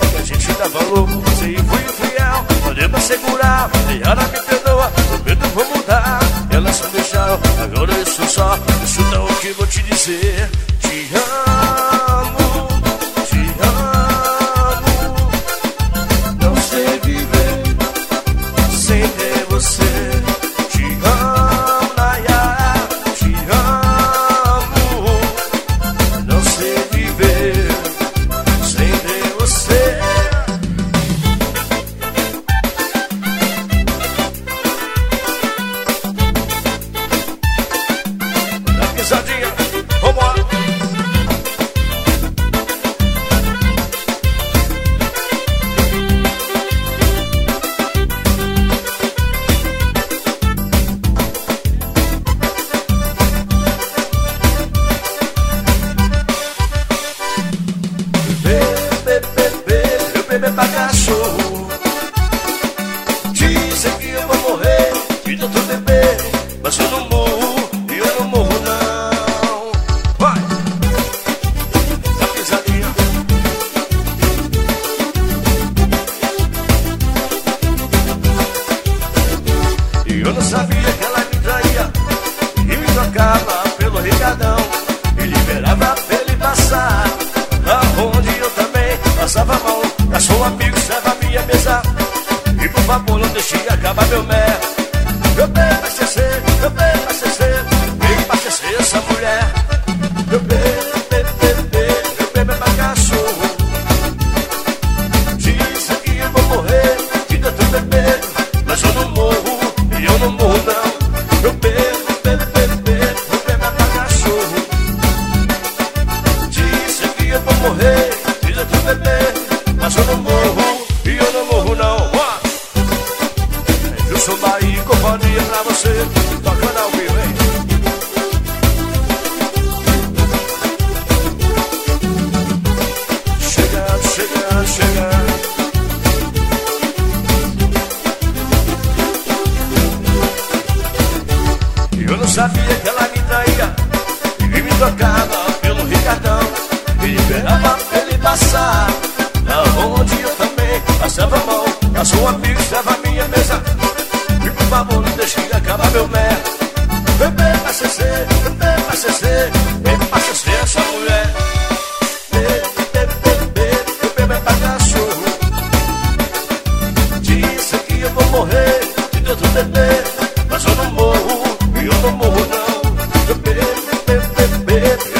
que a gente dá valor. Se fui infiel, mandei pra segurar. E ela me perdoa, prometo vou mudar. Ela só deixou, agora eu sou só. Escuta o que vou te dizer. Te amo, te amo. Não sei viver sem ter você. Te amo, Nayara, te amo. Não sei viver sem ter você. Dá pisadinha, vambora. Meu bebê pra cachorro. Dizem que eu vou morrer de tanto beber, mas eu não morro, e eu não morro não. Vai! Dá pisadinha. E eu não sabia que ela me traía e me trocava pelo Ricardão e liberava pra ele passar aonde eu também passava mal. Cachorro amigo, serve a minha mesa e por favor não deixe acabar meu mé. Meu bem vai ser, meu bem vai ser, vem pra ser essa mulher. Meu bem pra cachorro. Dizem que eu vou morrer de tanto beber, mas eu não morro, e eu não morro não. Meu bem pra cachorro. Dizem que eu vou morrer de tanto beber, mas eu não morro, e eu não morro não. Eu sou Bahia, companhia pra você, tocando ao vivo, hein? Chegando, chegando, chegando. Eu não sabia que ela me traía e me trocava pelo Ricardão e liberava pra ele passar aonde eu também passava mal. A sua amiga estava à minha mesa e por favor não deixe acabar meu mé. Bebê pra CC, bebê pra CC, bebê pra CC essa mulher. Bebê pra cachorro. Dizem que eu vou morrer de tanto beber, mas eu não morro, e eu não morro não. Bebê